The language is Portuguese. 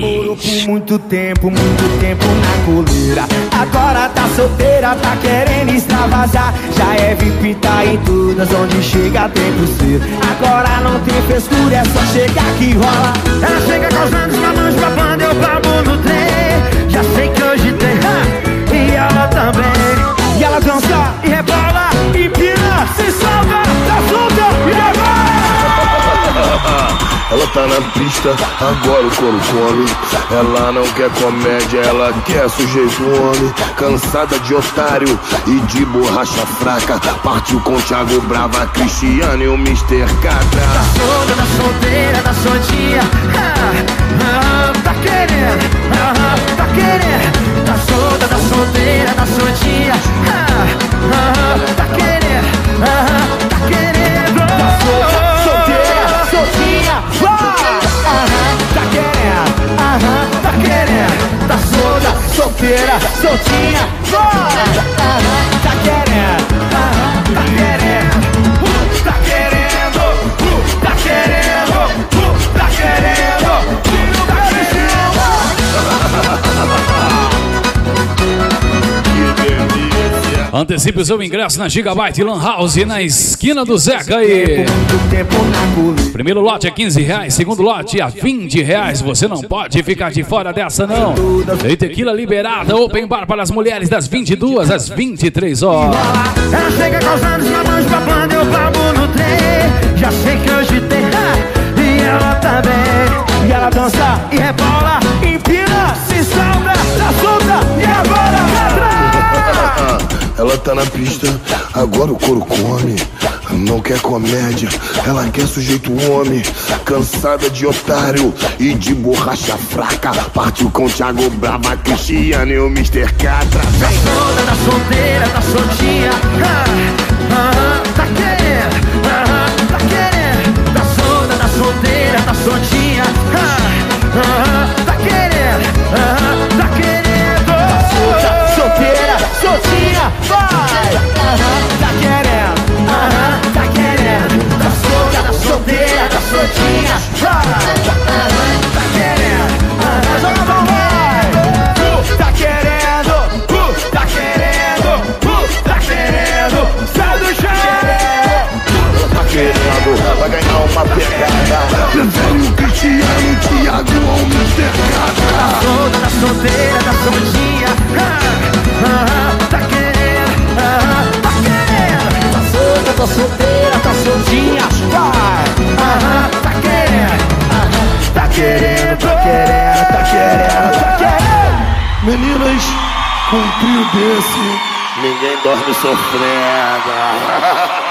namorou por muito tempo na coleira. Agora tá solteira, tá querendo extravasar. Já é VIP, tá em todas, onde chega tem pulseira. Agora não tem frescura, é só chegar que rola. Ela chega causando os mamães, babando, eu babo no trem. Já sei que hoje tem, e ela também. E ela dança, e rebola, e pira, se salva, tá solta, e agora? Ela tá na pista, agora o couro come. Ela não quer comédia, ela quer sujeito homem. Cansada de otário e de borracha fraca. Partiu com Thiago Brava, Cristiano e o Mr. Catra. Tá solta, tá solteira, tá soltinha. Tá querendo, tá querendo. Tá solta, tá solteira, tá soltinha. Tá querendo, tá querendo. Tá solta, solteira, soltinha. Tá querendo, tá querendo. Tá solta, solteira, soltinha. Tá querendo, tá querendo. Tá querendo, tá querendo. Tá querendo, tá querendo. Antecipe o seu ingresso na Gigabyte Lan House, na esquina do Zeca aí. Primeiro lote é R$15, segundo lote é R$20. Você não pode ficar de fora dessa, não. Tem tequila liberada, open bar para as mulheres das 22 às 23 horas. Ela chega causando os mamães, babando, eu babo no trem. Já sei que hoje tem, e ela também. E ela dança, e rebola, empina, se salva, tá solta, e agora? Ela tá na pista, agora o couro come. Não quer comédia, ela quer sujeito homem. Cansada de otário e de borracha fraca. Partiu com Thiago Brava, Cristiano e o Mr. Catra. Tá solta, tá solteira, tá soltinha. Tá querendo, tá querendo. Tá solta, tá solteira, tá soltinha. Tá querendo, tá querendo. Tá solta, solteira, soltinha. Vai! Tá querendo, tá querendo. Tá solta, tá solteira, tá soltinha. Vai! Tá querendo, joga pra vai! Tá querendo, tá querendo, tá querendo. Sai do chão! Tá querendo, vai ganhar uma pegada. Prefere o Cristiano, o Thiago ou o Mr. Catra. Tá solta, tá solteira, tá soltinha. Tá querendo, tá querendo. Tá solta, tá solteira, tá soltinha. Vai! Tá querendo, tá querendo, tá querendo, tá querendo, tá querendo. Meninas, com um trio desse, ninguém dorme sofrendo.